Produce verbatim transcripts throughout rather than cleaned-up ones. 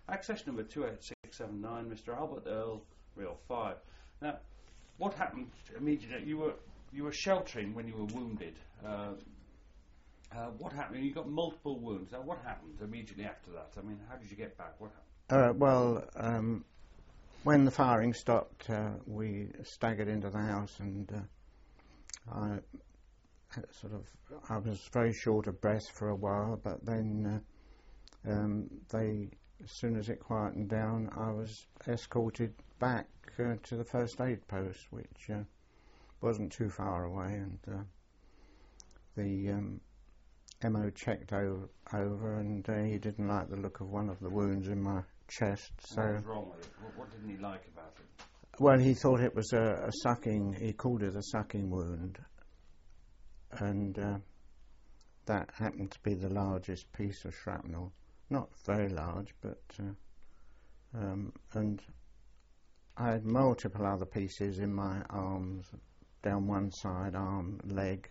Access number two eight six seven nine, Mister Albert Earl, Real five. Now, what happened immediately? You were you were sheltering when you were wounded. Uh, uh, what happened? You got multiple wounds. Now, what happened immediately after that? I mean, how did you get back? What happened? Uh, well, um, when the firing stopped, uh, we staggered into the house, and uh, I sort of I was very short of breath for a while, but then uh, um, they. As soon as it quietened down, I was escorted back uh, to the first aid post, which uh, wasn't too far away, and uh, the um, M O checked o over, and uh, he didn't like the look of one of the wounds in my chest. So what was wrong with it? What, what didn't he like about it? Well, he thought it was a, a sucking. He called it a sucking wound, and uh, that happened to be the largest piece of shrapnel. Not very large, but uh, um, and I had multiple other pieces in my arms, down one side, arm, leg,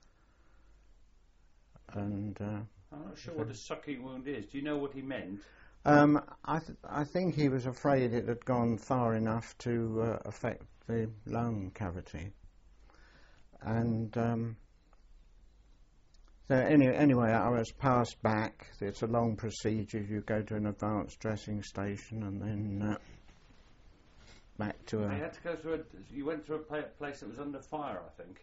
and uh, I'm not sure what a sucking wound is. Do you know what he meant? Um, I th I think he was afraid it had gone far enough to uh, affect the lung cavity, and. Um, So any, anyway, I was passed back. It's a long procedure. You go to an advanced dressing station and then uh, back to a... You had to go through a... You went through a pla place that was under fire, I think.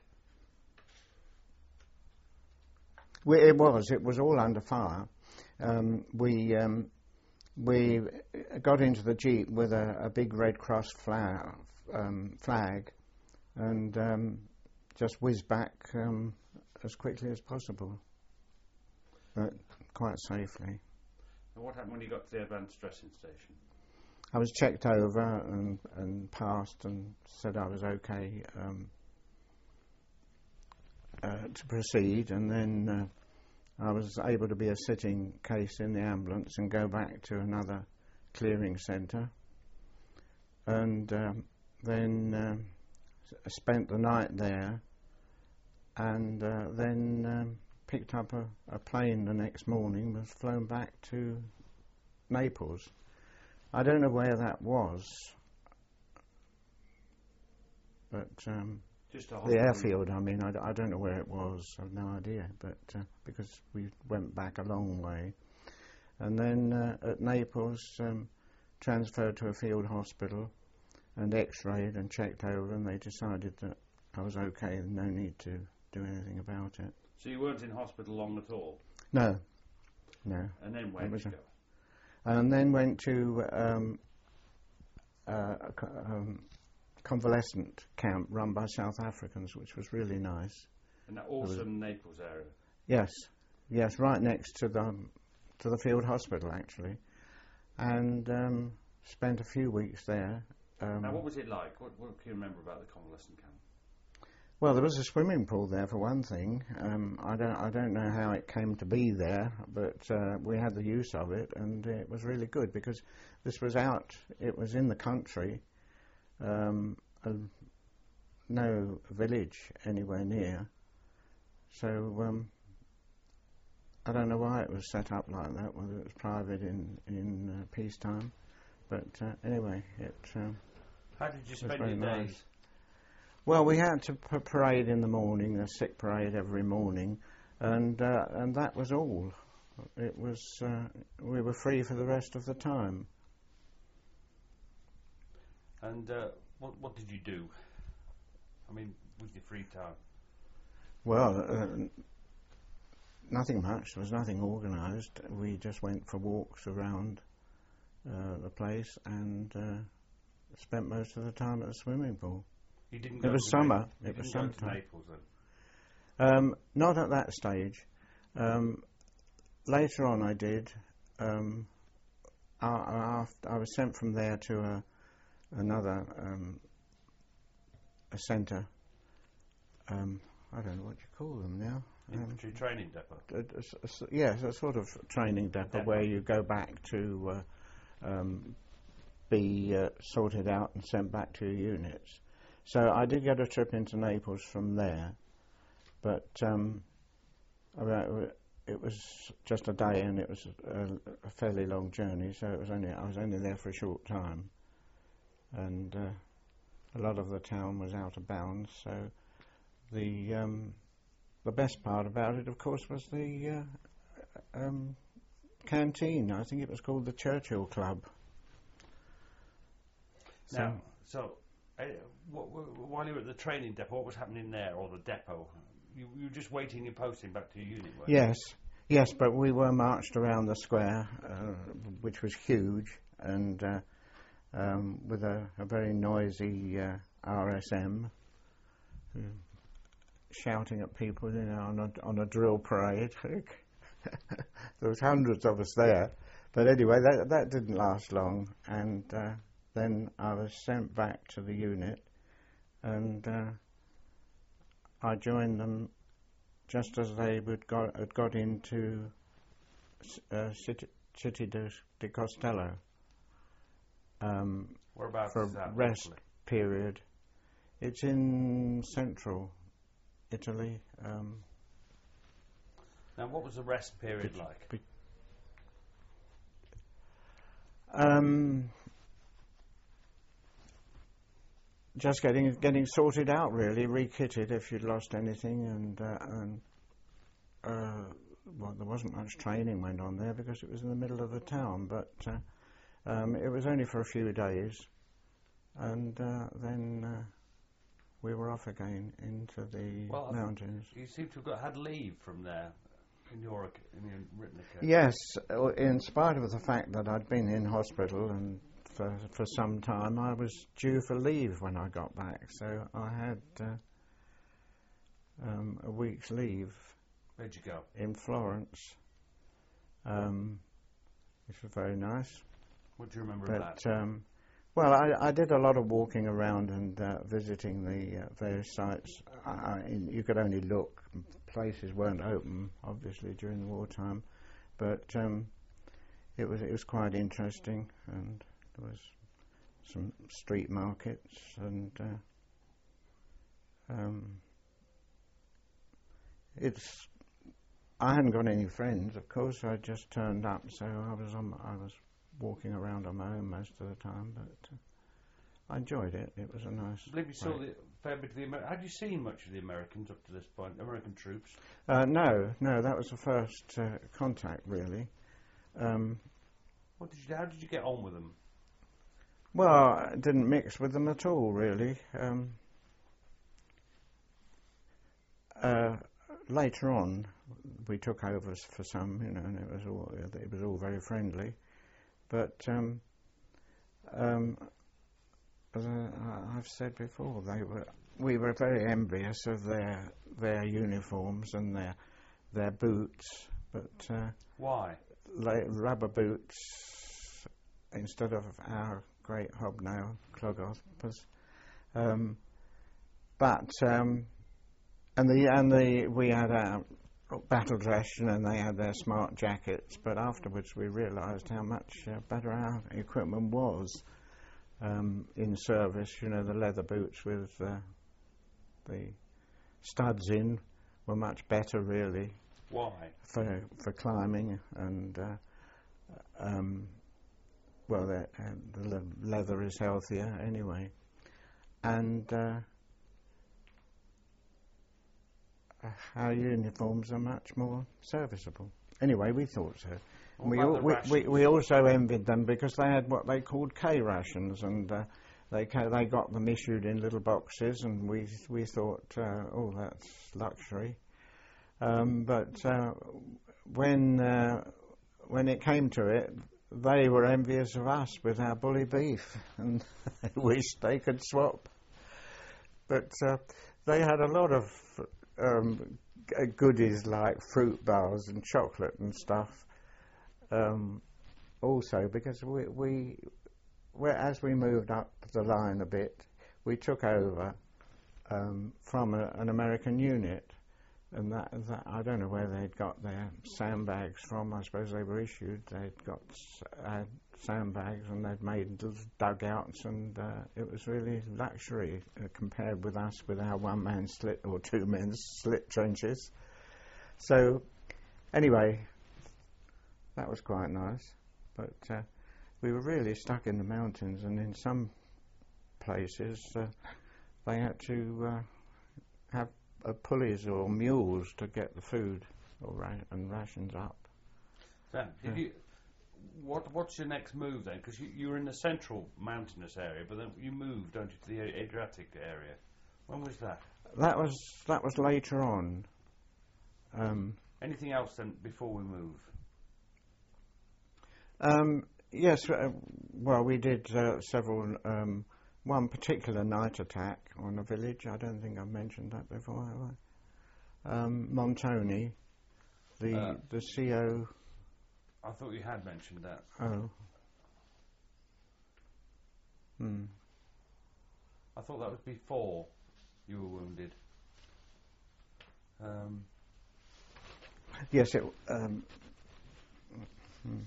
We, it was. It was all under fire. Um, we um, we got into the Jeep with a, a big Red Cross flag, um, flag and um, just whizzed back... Um, as quickly as possible, but quite safely. And what happened when you got to the advanced dressing station? I was checked over and, and passed and said I was okay um, uh, to proceed, and then uh, I was able to be a sitting case in the ambulance and go back to another clearing centre, and um, then uh, spent the night there, and uh, then um, picked up a, a plane the next morning, was flown back to Naples. I don't know where that was, but um, Just the airfield, I mean, I, I don't know where it was, I've no idea, but uh, because we went back a long way. And then uh, at Naples, um, transferred to a field hospital and x-rayed and checked over, and they decided that I was okay and no need to do anything about it. So you weren't in hospital long at all? No, no. And then where did you go? And then went to um, uh, a co um, convalescent camp run by South Africans, which was really nice. In that awesome Naples area? Yes, yes, right next to the to the field hospital actually, and um, spent a few weeks there. Um, now, what was it like? What, what can you remember about the convalescent camp? Well, there was a swimming pool there for one thing. Um, I don't, I don't know how it came to be there, but uh, we had the use of it, and it was really good because this was out. It was in the country, um, uh, no village anywhere near. So um, I don't know why it was set up like that. Whether it was private in in uh, peacetime, but uh, anyway, it. Um, how did you spend your days? Nice. Well, we had to p parade in the morning, a sick parade every morning, and uh, and that was all. It was uh, we were free for the rest of the time. And uh, what what did you do? I mean, with your free time? Well, uh, nothing much. There was nothing organised. We just went for walks around uh, the place and uh, spent most of the time at the swimming pool. You didn't go it was to summer. You it was didn't go summertime. to Naples then? Um, not at that stage. Um, later on, I did. Um, I, I, I was sent from there to a, another um, a centre. Um, I don't know what you call them now. Infantry um, training depot. A, a, a, yes, a sort of training depot, depot. where you go back to uh, um, be uh, sorted out and sent back to your units. So I did get a trip into Naples from there, but um, about, it was just a day, and it was a, a fairly long journey. So it was only I was only there for a short time, and uh, a lot of the town was out of bounds. So the um, the best part about it, of course, was the uh, um, canteen. I think it was called the Churchill Club. So Now, so uh, what, what, while you were at the training depot, what was happening there, or the depot? You, you were just waiting your posting back to your unit, weren't you? yes, yes, but we were marched around the square, uh, which was huge, and uh, um, with a, a very noisy uh, R S M uh, shouting at people, you know, on a, on a drill parade. There was hundreds of us there, but anyway, that that didn't last long, and uh, then I was sent back to the unit, and uh, I joined them just as they would got, had got into uh, City, City de, de Costello um, Whereabouts for is that? a rest roughly? period. It's in central Italy. Um, Now, what was the rest period Be- like? be- um, just getting getting sorted out, really, rekitted if you'd lost anything, and uh, and uh, well, there wasn't much training went on there because it was in the middle of the town, but uh, um, it was only for a few days, and uh, then uh, we were off again into the Well, I think mountains. You seem to have got, had leave from there in your ac- in your written account. Yes, uh, in spite of the fact that I'd been in hospital and for for some time, I was due for leave when I got back, so I had uh, um, a week's leave Where'd you go? in Florence, um, which was very nice. What do you remember of But that? um, well, I, I did a lot of walking around and uh, visiting the uh, various sites. I, I, you could only look; places weren't open, obviously, during the wartime. But um, it was it was quite interesting, and there was some street markets, and uh, um, it's. I hadn't got any friends, of course. I just turned up, so I was on. I was walking around on my own most of the time, but uh, I enjoyed it. It was a nice. I believe you saw break. the fair bit of the Amer- Had you seen much of the Americans up to this point? American troops? Uh, no, no, that was the first uh, contact, really. Um, What did you? How did you get on with them? well, I didn't mix with them at all, really. Um, uh, later on, we took over s- for some, you know, and it was all it was all very friendly. But um, um, as I, I've said before, they were we were very envious of their their uniforms and their their boots, but uh, Why? la- rubber boots instead of our great hobnail clogoths. Um, but um, and the and the we had our battle dress, you know, and they had their smart jackets. But afterwards, we realised how much uh, better our equipment was um, in service. You know, the leather boots with uh, the studs in were much better, really, Why? for for climbing, and uh, um, well, the, uh, the le- leather is healthier anyway, and uh, our uniforms are much more serviceable. Anyway, we thought so. What We, about al- the we, we rations? we also envied them because they had what they called K rations, and uh, they ca- they got them issued in little boxes, and we we thought, uh, oh, that's luxury. Um, but uh, when uh, when it came to it, they were envious of us with our bully beef, and they wished they could swap. But uh, they had a lot of um, g- goodies like fruit bars and chocolate and stuff. Um, also, because we, we, we, as we moved up the line a bit, we took over um, from a, an American unit, and that, that I don't know where they'd got their sandbags from. I suppose they were issued. They'd got s- uh, sandbags, and they'd made little dugouts, and uh, it was really luxury uh, compared with us with our one-man slit or two-man slit trenches. So anyway, that was quite nice. But uh, we were really stuck in the mountains, and in some places uh, they had to uh, have uh, pulleys or mules to get the food or ra- and rations up. So, did Yeah. you, what what's your next move then? Because you, you were in the central mountainous area, but then you moved, don't you, to the Adriatic area? When was that? That was that was later on. Um, Anything else then before we move? um, yes, uh, well, we did uh, several. Um, one particular night attack on a village. I don't think I've mentioned that before, have I? Um, Montoni, the Uh, the C O. I thought you had mentioned that. Oh. Hmm. I thought that was before you were wounded. Um, Yes, it. Um, hmm.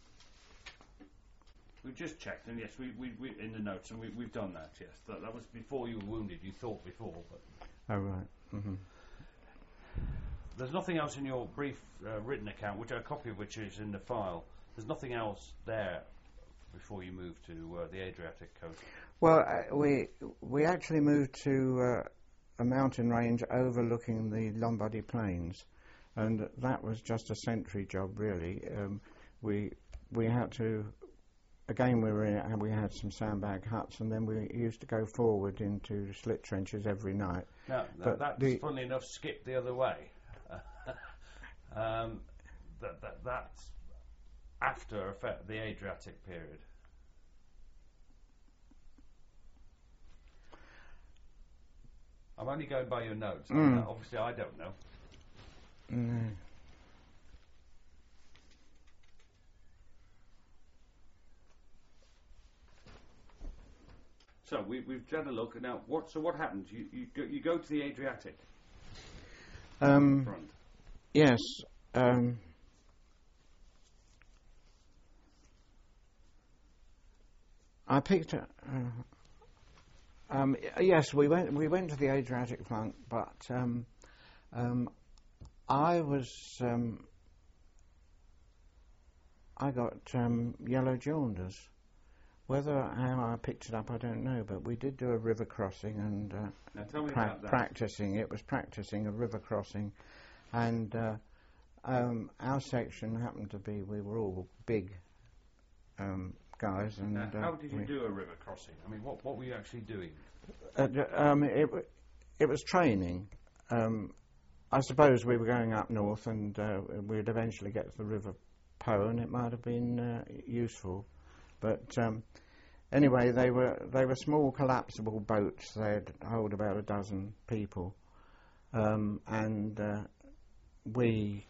we just checked, and yes, we, we, we in the notes, and we, we've done that. Yes, that, that was before you were wounded. You thought before, but Oh right. Mm-hmm. there's nothing else in your brief uh, written account, which a copy of which is in the file. There's nothing else there before you moved to uh, the Adriatic coast. Well, uh, we we actually moved to uh, a mountain range overlooking the Lombardy Plains, and that was just a sentry job, really. Um, we we had to. Again, we were in it, and we had some sandbag huts, and then we used to go forward into slit trenches every night. Now, But that, that's the- funnily enough skipped the other way. um, that, that that's after effect, the Adriatic period. I'm only going by your notes. I mean, Mm. obviously, I don't know. No. So we, we've done a look now. What so what happens? You you go, you go to the Adriatic Um, front. yes. Um, I picked. A, uh, um, y- yes, we went. We went to the Adriatic front, but um, um, I was. Um, I got um, yellow jaundice. Whether how I picked it up, I don't know. But we did do a river crossing and uh, Now tell me pra- about that. practicing. It was practicing a river crossing, and uh, um, our section happened to be. We were all big um, guys, and Now, uh, how did you we- do a river crossing? I mean, what what were you actually doing? Uh, d- um, it, w- it was training. Um, I suppose we were going up north, and uh, we'd eventually get to the River Po, and it might have been uh, useful. But um, anyway, they were they were small collapsible boats. They'd hold about a dozen people, um, and uh, we,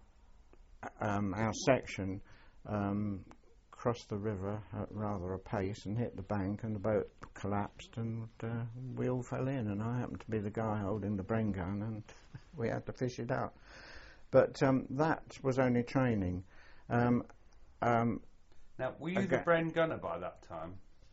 um, our section, um, crossed the river at rather a pace and hit the bank, and the boat collapsed, and uh, we all fell in, and I happened to be the guy holding the Bren gun, and we had to fish it out. But um, that was only training. Um, um, Now, were you the Okay. Bren gunner by that time?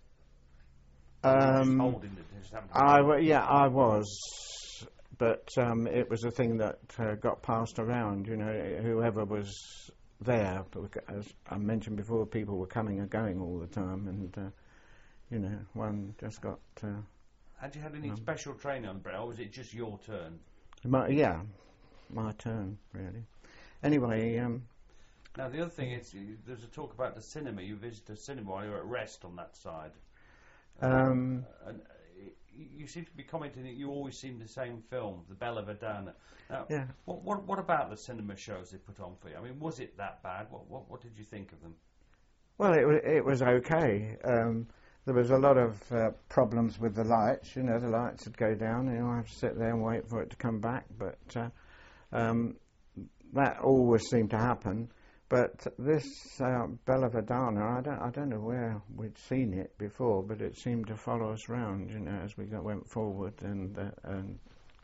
Or were you just um, holding it, just happened to I be- w- yeah, I was, but um, it was a thing that uh, got passed around. You know, whoever was there, bec- as I mentioned before, people were coming and going all the time, and uh, you know, one just got. Uh, Had you had any Um, special training on Bren, or was it just your turn? my, yeah, my turn really. Anyway, um, Now, the other thing is, you- there's a talk about the cinema. You visited a cinema while you were at rest on that side. um, And uh, y- you seem to be commenting that you always seen the same film, The Bella Verdana. Now, yeah. what, what, what about the cinema shows they put on for you? I mean, was it that bad? What, what, what did you think of them? Well, it, wa- it was okay. Um, there was a lot of uh, problems with the lights. You know, the lights would go down, and I have to sit there and wait for it to come back. But uh, um, that always seemed to happen. But this uh, Bella Verdana, I don't, I don't know where we'd seen it before, but it seemed to follow us round, you know, as we got, went forward, and, uh, and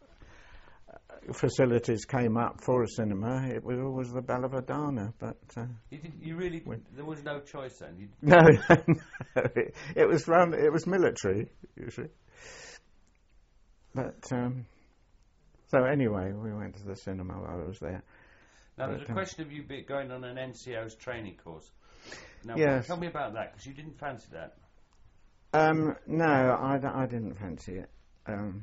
uh, facilities came up for a cinema. It was always the Bella Verdana, but. Uh, You, did, you really, When- there was no choice then? You, No, no, it, it was run. It was military, you see. But um, so anyway, we went to the cinema while I was there. Now, But, there's a uh, question of you be going on an N C O's training course. Now, Yes. tell me about that, because you didn't fancy that. Um, no, I, d- I didn't fancy it. Um,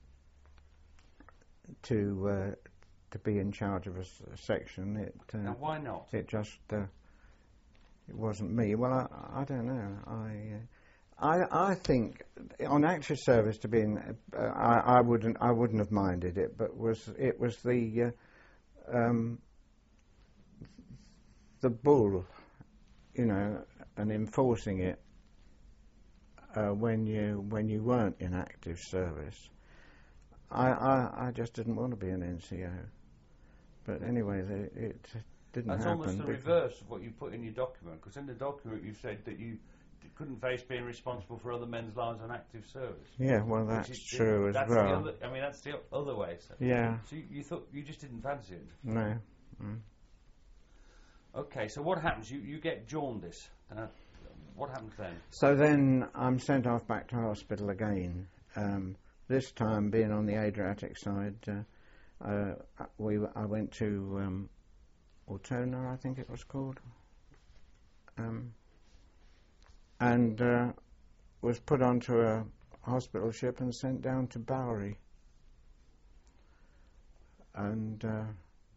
to uh, to be in charge of a, s- a section, it uh, Now, why not? it just uh, it wasn't me. Well, I, I don't know. I, uh, I I think on active service to be in, uh, I, I wouldn't I wouldn't have minded it, but was it was the uh, um, the bull, you know, and enforcing it uh, when you when you weren't in active service. I, I, I just didn't want to be an N C O. But anyway, the, it didn't That's happen. almost the because- reverse of what you put in your document, because in the document you said that you d- couldn't face being responsible for other men's lives on active service. Yeah, well, Which that's is- true as that's well. The other, I mean, that's the o- other way. So, Yeah, so you, you thought you just didn't fancy it. no. Mm. Okay, so what happens? You you get jaundice. Uh, what happens then? So then I'm sent off back to hospital again. Um, this time, being on the Adriatic side, uh, uh, we I went to um, Altona, I think it was called, um, and uh, was put onto a hospital ship and sent down to Bowery. And uh,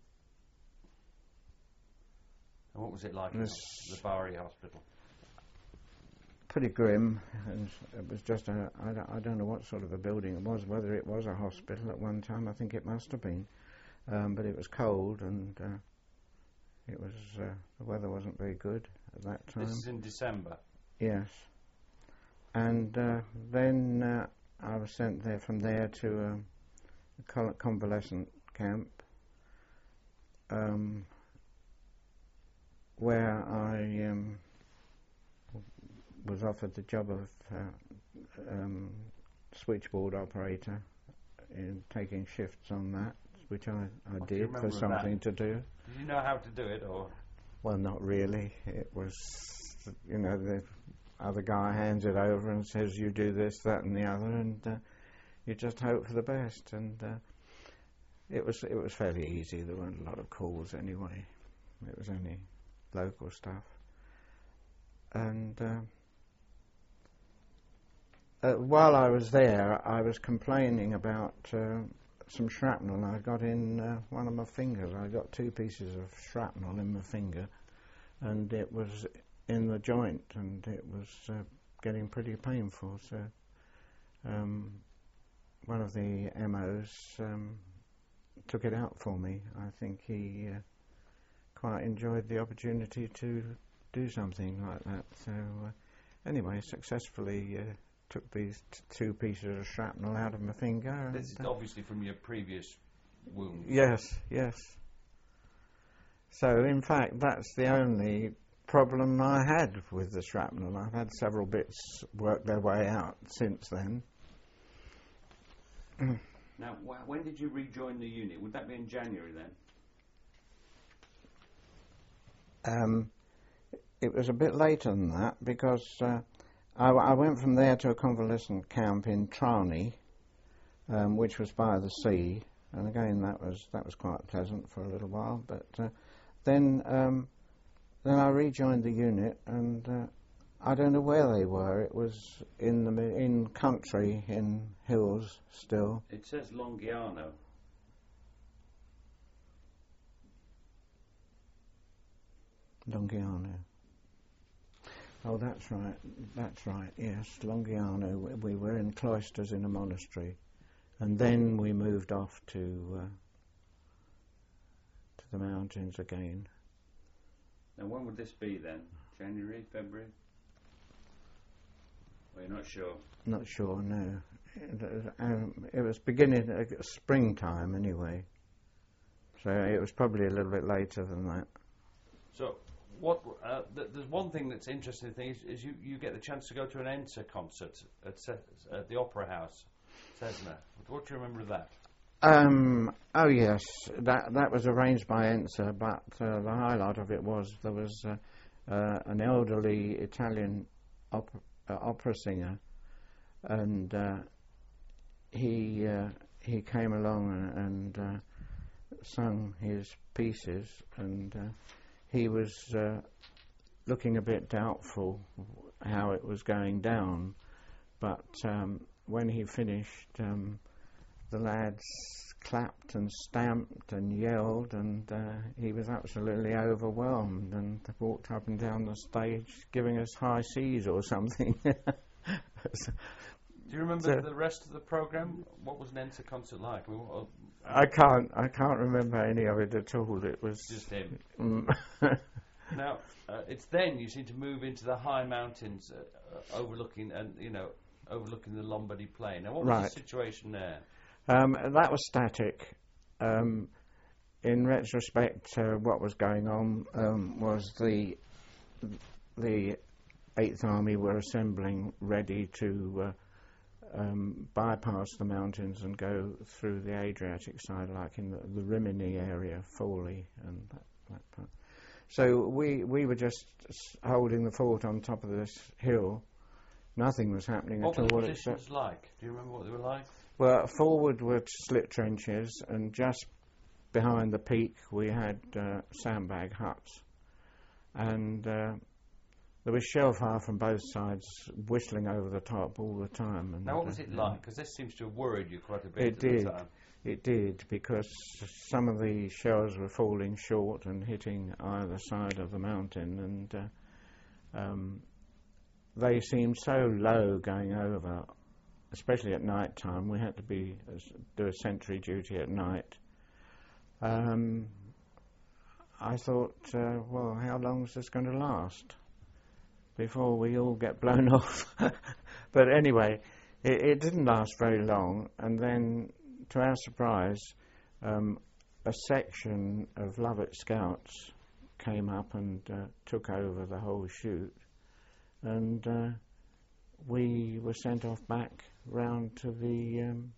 And what was it like in This- the Bowery Hospital? pretty grim, and it was just a, I don't, I don't know what sort of a building it was, whether it was a hospital at one time, I think it must have been, um, but it was cold and uh, it was, uh, the weather wasn't very good at that time. This is in December. Yes. And uh, then uh, I was sent there from there to um, a col- convalescent camp um, where I um, was offered the job of uh, um, switchboard operator in taking shifts on that, which I, I What do you did remember for of that? something to do. Did you know how to do it, or Well, not really. It was, you know, the other guy hands it over and says, you do this, that and the other, and uh, you just hope for the best. And uh, it was it was fairly easy. There weren't a lot of calls anyway. It was only local stuff. And uh, uh, while I was there, I was complaining about uh, some shrapnel I got in uh, one of my fingers. I got two pieces of shrapnel in my finger, and it was in the joint, and it was uh, getting pretty painful. So um, one of the M Os um, took it out for me. I think he uh, quite enjoyed the opportunity to do something like that. So uh, anyway, successfully uh, took these t- two pieces of shrapnel out of my finger. this is and, uh, obviously from your previous wound? Yes, yes. So, in fact, that's the only problem I had with the shrapnel. I've had several bits work their way out since then. Now, wh- when did you rejoin the unit? Would that be in January then? Um, it was a bit later than that because uh, I, I went from there to a convalescent camp in Trani, um, which was by the sea, and again that was that was quite pleasant for a little while. But uh, then um, then I rejoined the unit, and uh, I don't know where they were. It was in the mi- in country in hills still. It says Longiano. Longiano. Oh, that's right. That's right. Yes, Longiano. We, we were in cloisters in a monastery, and then we moved off to uh, to the mountains again. Now, when would this be then? January, February? Well, you're not sure. Not sure. No, it, was, um, it was beginning uh, springtime anyway. So it was probably a little bit later than that. So, what? Uh, th- there's one thing that's interesting thing is, is you, you get the chance to go to an Ensa concert at, Se- at the Opera House, Cessna. What do you remember of that? Um, oh yes, that that was arranged by Ensa, but uh, the highlight of it was there was uh, uh, an elderly Italian op- uh, opera singer, and uh, he uh, he came along and, and uh, sung his pieces, and uh, he was uh, looking a bit doubtful how it was going down. But um, when he finished, um, the lads clapped and stamped and yelled, and uh, he was absolutely overwhelmed and walked up and down the stage giving us high C's or something. So, do you remember so the rest of the programme? What was an Enter concert like? I, mean, what, I can't. I can't remember any of it at all. It was just him. Mm. Now uh, it's then you seem to move into the high mountains, uh, uh, overlooking and you know overlooking the Lombardy Plain. Now, what was right. the situation there? Um, that was static. Um, in retrospect, uh, what was going on um, was the the Eighth Army were assembling, ready to uh, um, bypass the mountains and go through the Adriatic side, like in the, the Rimini area, Forli, and that, that part. So we we were just holding the fort on top of this hill. Nothing was happening what at all. What were the positions like? Do you remember what they were like? Well, forward were slit trenches, and just behind the peak we had uh, sandbag huts. And uh, there was shell fire from both sides, whistling over the top all the time. And now, what was uh, it like? Because this seems to have worried you quite a bit it at did. the time. It did, because some of the shells were falling short and hitting either side of the mountain, and uh, um, they seemed so low going over, especially at night time. We had to be uh, do a sentry duty at night. Um, I thought, uh, well, how long is this going to last before we all get blown off? But anyway, it, it didn't last very long, and then, to our surprise, um, a section of Lovett Scouts came up and uh, took over the whole shoot, and uh, we were sent off back round to the um,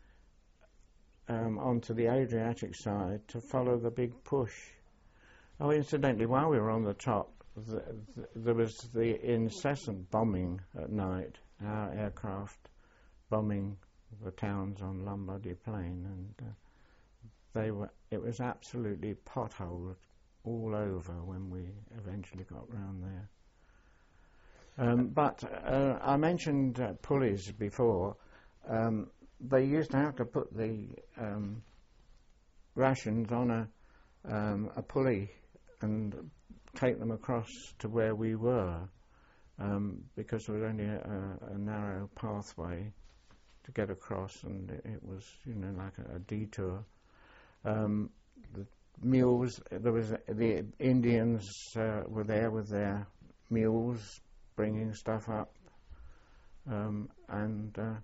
um, onto the Adriatic side to follow the big push. Oh, incidentally, while we were on the top, th- th- there was the incessant bombing at night, our aircraft bombing the towns on Lombardy Plain, and uh, they were. It was absolutely potholed all over when we eventually got round there. Um, but uh, I mentioned uh, pulleys before. Um, they used to have to put the um, rations on a um, a pulley and take them across to where we were, um, because there was only a, a narrow pathway to get across, and it, it was, you know, like a, a detour. Um, the mules, there was uh, the Indians uh, were there with their mules, bringing stuff up, um, and uh,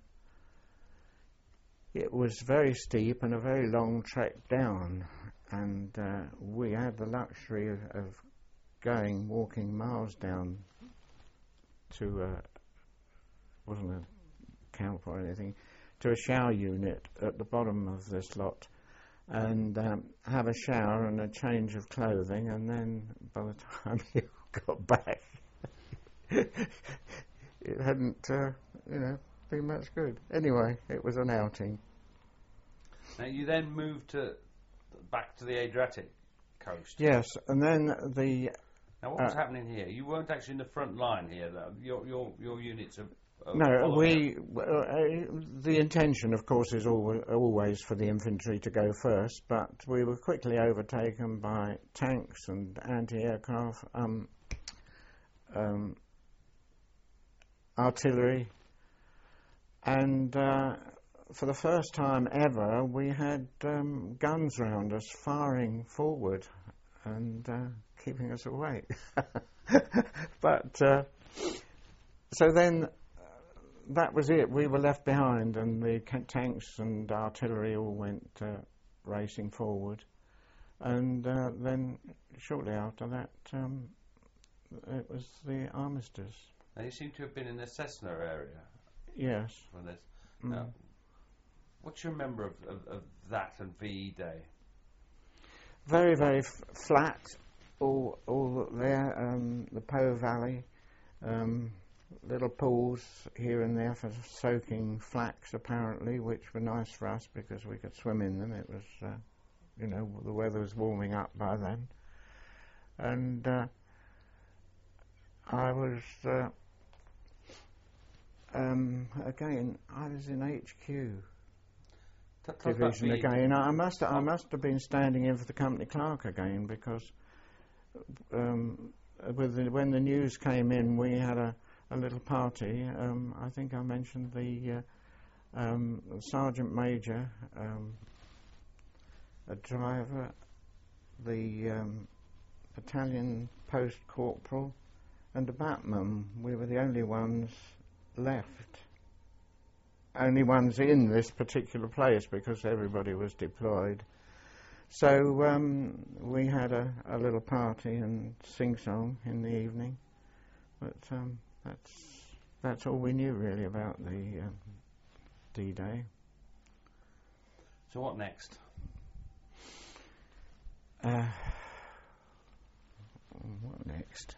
it was very steep and a very long trek down, and uh, we had the luxury of, of going, walking miles down to, uh, wasn't a camp or anything, to a shower unit at the bottom of this lot, and um, have a shower and a change of clothing, and then by the time you got back, it hadn't, uh, you know, been much good. Anyway, it was an outing. Now you then moved to back to the Adriatic coast. Yes, and then the. Now what was uh, happening here? You weren't actually in the front line here, though. Your your your units are. are No, we. up. Uh, uh, the intention, of course, is always, always for the infantry to go first, but we were quickly overtaken by tanks and anti-aircraft. Um, um, artillery, and uh, for the first time ever we had um, guns round us firing forward and uh, keeping us awake. But uh, so then uh, that was it. We were left behind, and the ca- tanks and artillery all went uh, racing forward, and uh, then shortly after that um, it was the armistice. Now you seem to have been in the Cessna area. Yes. For this. Mm. Now, what do you remember of, of, of that and V E Day? Very, very f- flat, all all there. Um, the Po Valley, um, little pools here and there for soaking flax, apparently, which were nice for us because we could swim in them. It was uh, you know, the weather was warming up by then. And uh, I was, uh, um, again, I was in H Q division again. I must, I must have been standing in for the company clerk again, because um, with the, when the news came in, we had a, a little party. Um, I think I mentioned the uh, um, Sergeant Major, um, a driver, the um, battalion post corporal, and a batman. We were the only ones left. Only ones in this particular place, because everybody was deployed. So um, we had a, a little party and sing-song in the evening. But um, that's that's all we knew really about the um, D-Day. So what next? Uh, what next?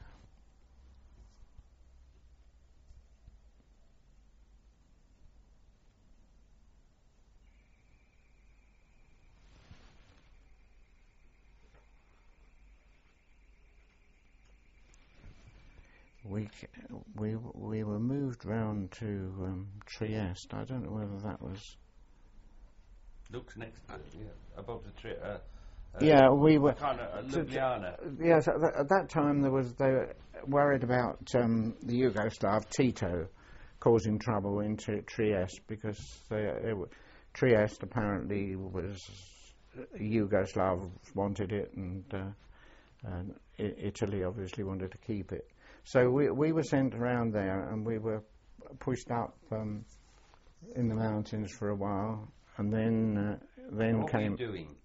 We we we were moved round to um, Trieste. I don't know whether that was. Luke's next, uh, yeah, above the tree. Uh, uh, yeah, we were. Kind of uh, Ljubljana. Yes, at, th at that time there was they were worried about um, the Yugoslav Tito causing trouble in Tri Trieste, because they, they were, Trieste apparently was Yugoslavs wanted it, and, uh, and I Italy obviously wanted to keep it. So we we were sent around there, and we were pushed up um, in the mountains for a while, and then uh, then what came. What were you doing?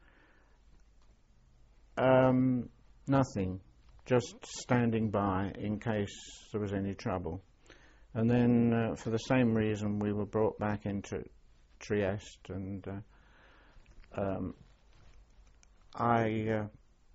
Um, nothing, just standing by in case there was any trouble. And then, uh, for the same reason, we were brought back into Trieste, and uh, um, I. Uh,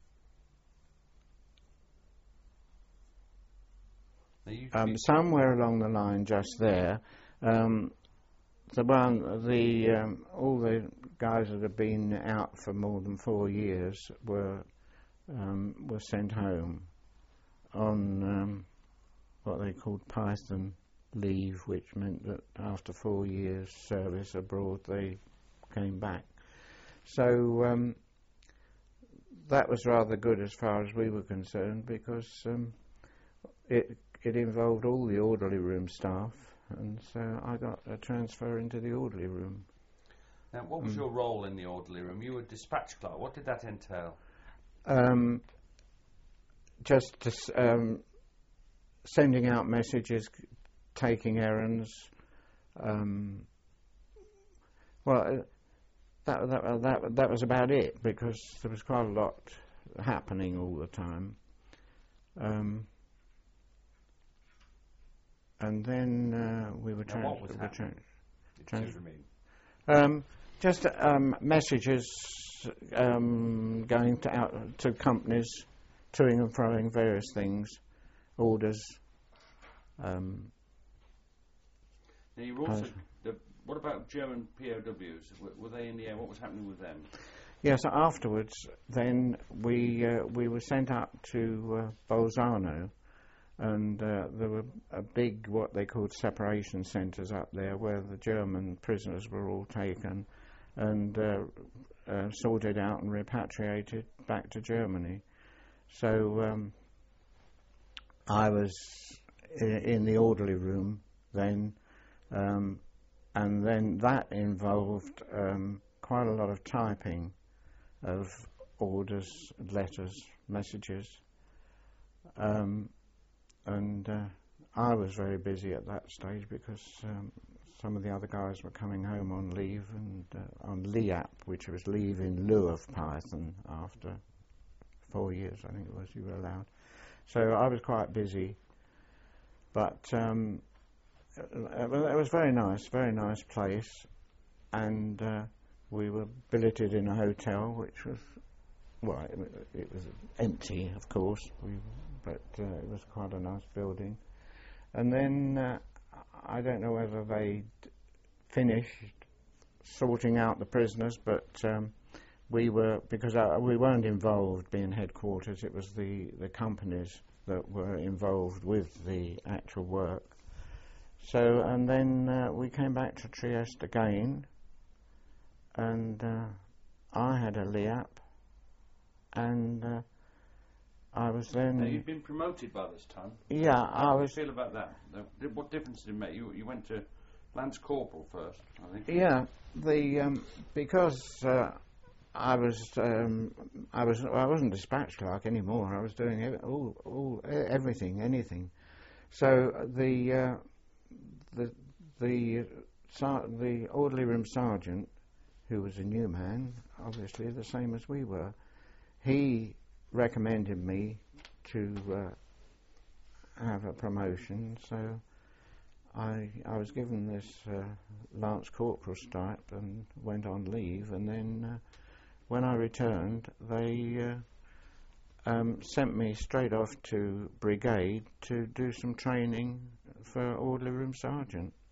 Um, somewhere along the line, just there, um, the one, the um, all the guys that had been out for more than four years were um, were sent home on um, what they called Python leave, which meant that after four years' service abroad, they came back. So um, that was rather good as far as we were concerned, because um, it. It involved all the orderly room staff, and so I got a transfer into the orderly room. Now, what was mm. your role in the orderly room? You were dispatch clerk. What did that entail? Um, just to, um, sending out messages, taking errands. Um, well, uh, that, that that that was about it, because there was quite a lot happening all the time. Um, And then uh, we were trying to tra trans um, just um, messages um, going to out to companies, toing and froing various things, orders. Um, now you were also. The, what about German P O Ws? Were, were they in the air? What was happening with them? Yes. Yeah, so afterwards, then we uh, we were sent up to uh, Bolzano. And uh, there were a big, what they called separation centres up there, where the German prisoners were all taken and uh, uh, sorted out and repatriated back to Germany. So um, I was in, in the orderly room then, um, and then that involved um, quite a lot of typing of orders, letters, messages. Um, And uh, I was very busy at that stage, because um, some of the other guys were coming home on leave, and uh, on L I A P, which was leave in lieu of Python after four years, I think it was, you were allowed. So I was quite busy, but um, it was very nice, very nice place, and uh, we were billeted in a hotel, which was, well, it, it was empty, of course. We but uh, it was quite a nice building. And then uh, I don't know whether they finished sorting out the prisoners, but um, we were, because uh, we weren't involved being headquarters, it was the, the companies that were involved with the actual work. So, and then uh, we came back to Trieste again, and uh, I had a L I A P, and uh, I was then... Now, you'd been promoted by this time. Yeah, How I did was... you feel about that? Uh, What difference did it make? You, you went to Lance Corporal first, I think. Yeah, the um, because uh, I was um, I was I wasn't dispatch clerk anymore. I was doing ev- all, all e- everything, anything. So the uh, the the ser- the orderly room sergeant, who was a new man, obviously the same as we were, he recommended me to uh, have a promotion. So I I was given this uh, Lance Corporal stripe and went on leave, and then uh, when I returned, they uh, um, sent me straight off to brigade to do some training for orderly room sergeant.